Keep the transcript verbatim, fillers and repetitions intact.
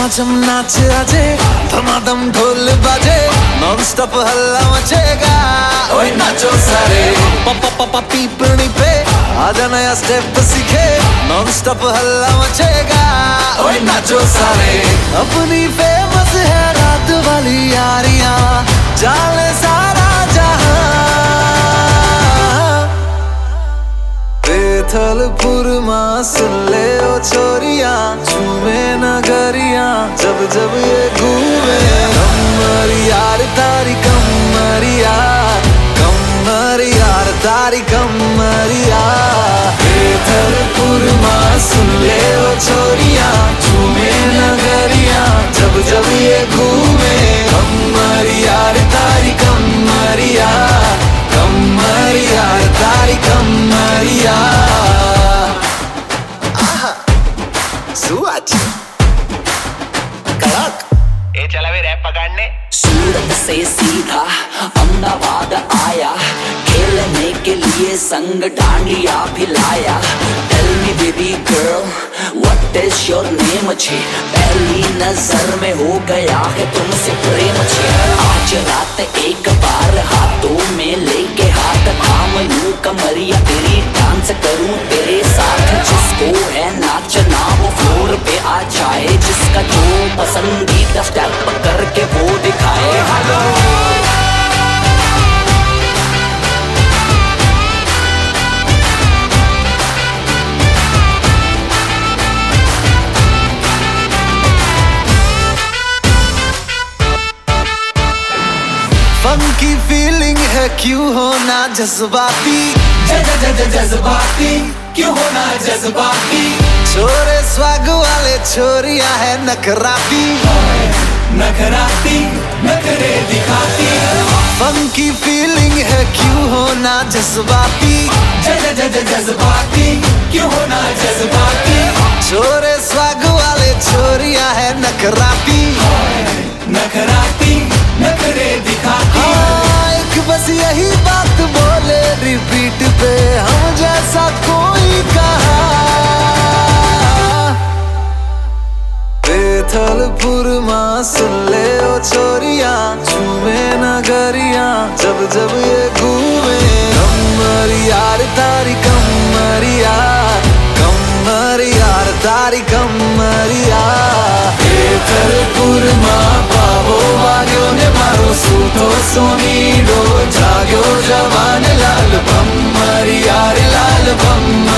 झमाझम नाच आजे, धमाधम ढोल बाजे, नॉन स्टॉप हल्ला मचेगा। ओए नाचो सारे पापा पापा पीपनी पे, आजा नया स्टेप सीखे, नॉन स्टॉप हल्ला मचेगा। ओए नाचो सारे, अपनी फेमस है रात वाली यारियां, जाले सारा जहां। बेथलपुर मां सुन ले ओ छोरियां, झूमे नगरियां जब जब ये घूमे। कमर यार तारी कमरिया, कमर यार तारी कमरिया। बेथलपुर मां सुन ले ओ छोरियां, झूमे नगरियां जब जब ये घूमे। कमर यार तारी कमरिया, कमर यार तारी कमरिया। सुअज कड़क ए चला वे रैप पकड़ने। सूरत से सीधा अहमदाबाद आया, खेलने के लिए संग dandiya भिलाया। Tell me baby girl, what is your name छे? पहली नजर में हो गया है तुमसे प्रेम छे। आज रात एक बार हाथों में लेके हाथ थाम लूं कमरिया तेरी, डांस करूं तेरे साथ। जिसको है नाचना वो फ्लोर पे आ जाए, जिसका जो पसंदीदा स्टेप करके वो दिखाए। हेलो फंकी फीलिंग है क्यों होना जज्बाती, जज्बाती क्यों होना जज्बाती। छोरे स्वाग वाले छोरियां है नखराती, नखराती नखरे दिखाती। फंकी फीलिंग है क्यों होना जज्बाती, जज्बाती क्यों होना जज्बाती। छोरे स्वाग वाले छोरियां है नखराती, नखराती नखरे दिखाती। हाँ एक बस यही बात बोले रिपीट पे, हम जैसा कोई कहा। बेथलपुर मां सुन ले ओ छोरियां, झूमे नगरियां जब जब ये घूमे। कमर यार तारी कमरिया, कमर यार तारी कमरिया। बेथलपुर मां पावो वाग्यो ने मारो सूतो सोनी डो, जाग्यो जवान लाल भम्मर यार लाल भम्मर।